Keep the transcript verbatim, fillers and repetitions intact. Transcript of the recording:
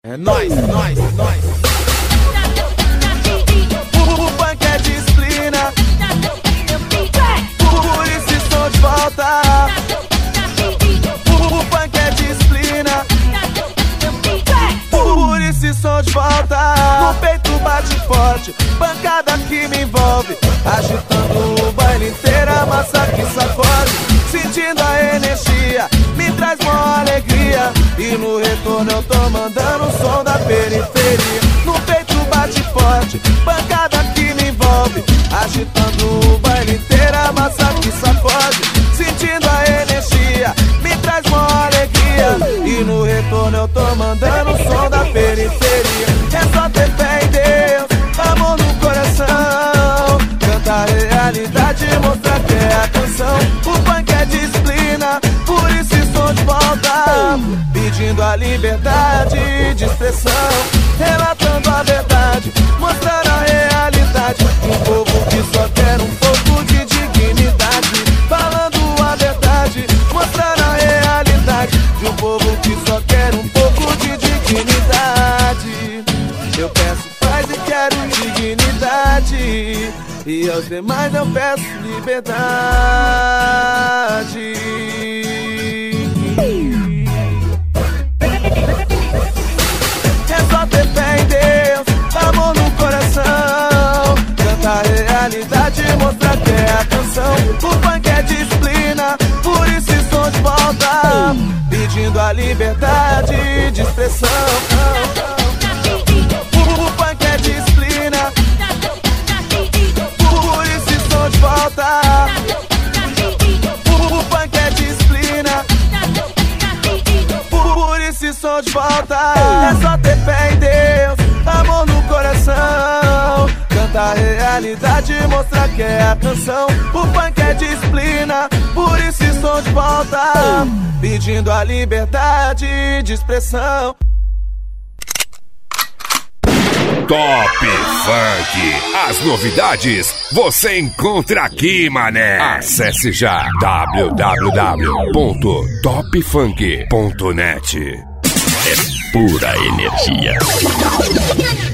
É nóis, nóis, nóis. O funk é disciplina, por isso estou de volta. O funk é disciplina, por isso estou de volta. No peito bate forte, pancada que me envolve, agitando o baile inteiro, a massa que sacode. Sentindo a energia, me traz uma alegria, e no retorno eu tô mandando o som da periferia. No peito bate forte, pancada que me envolve, agitando o baile inteiro, a massa que sacode. Sentindo a energia, me traz uma alegria, e no retorno eu tô mandando o som da periferia. É só ter fé em Deus, amor no coração, cantar a realidade e mostrar que é a canção. O funk é disciplina, por isso estou de volta, pedindo a liberdade de expressão, relatando a verdade, mostrando a realidade. Um povo que só quer um pouco de dignidade, falando a verdade, mostrando a realidade. De um povo que só quer um pouco de dignidade. Eu peço paz e quero dignidade, e aos demais eu peço liberdade. É só ter fé em Deus, amor no coração, cantar a realidade e mostrar que é a canção. O funk é disciplina, por isso estou de volta, pedindo a liberdade de expressão. O funk é disciplina, por isso estou de volta. O funk é disciplina, por isso estou de volta. É só ter fé em Deus, amor no coração, cantar a realidade e mostrar que é a canção. O funk é disciplina, por isso estou de volta, pedindo a liberdade de expressão. Top Funk. As novidades você encontra aqui, mané. Acesse já w w w ponto top funk ponto net. É pura energia.